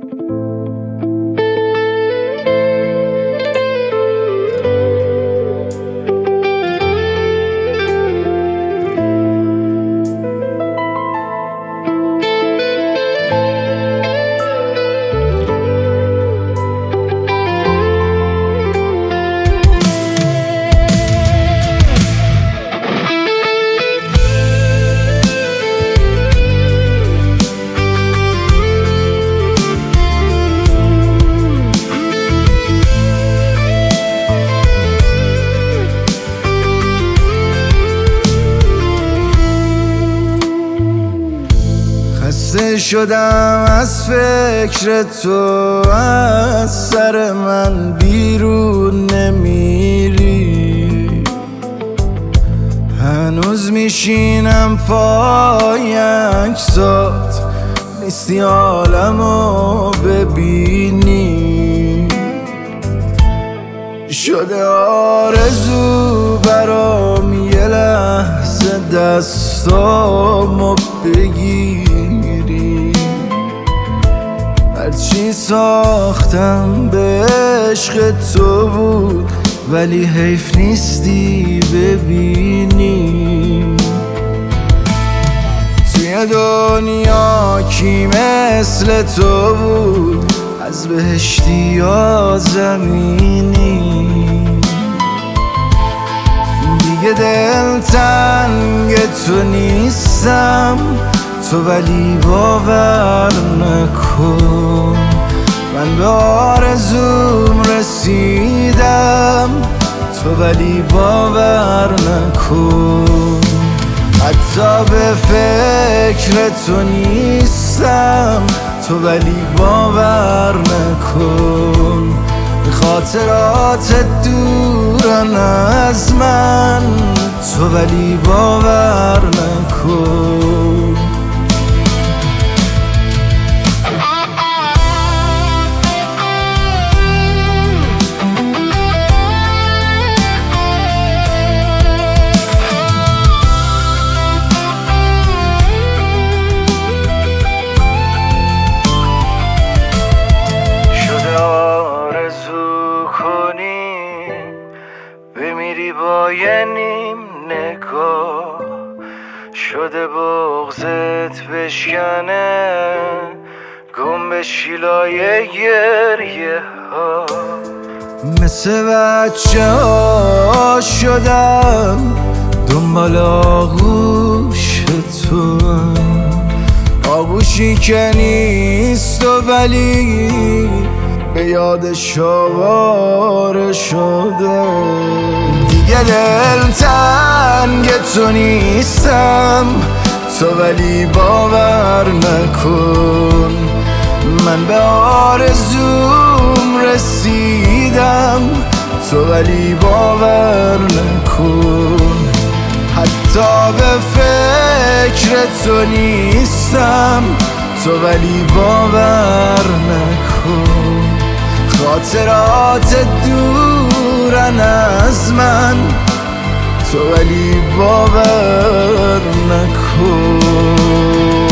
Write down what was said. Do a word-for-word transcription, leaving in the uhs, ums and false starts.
خسته شدم از فکر تو، از سر من بیرون نمیری. هنوز میشینم پای عکسات، نیستی عالمو ببینی. شده آرزو برام یه لحظه دستامو بگیری. هرچی ساختم به عشق تو بود، ولی حیف نیستی ببینی. توی دنیا کی مثل تو بود، از بهشتی یا زمینی. دیگه دلتنگ تو نیستم، تو ولی باور نکن. من به آرزوم رسیدم، تو ولی باور نکن. حتی به فکر تو نیستم، تو ولی باور نکن. خاطرات دورن از من، تو ولی باور نکن. بمیری با یه نیم نگاه، شده بغضت بشکنه، گم به شیلای گریه ها. مثل بچه ها شدم دنبال آغوش تو، آغوشی که نیست و ولی به یادش آواره شده. دیگه دلتنگ تو نیستم، تو ولی باور نکن. من به آرزوم رسیدم، تو ولی باور نکن. حتی به فکر تو نیستم، تو ولی باور نکن. خاطرات دورن از من، تو ولی باور نکن.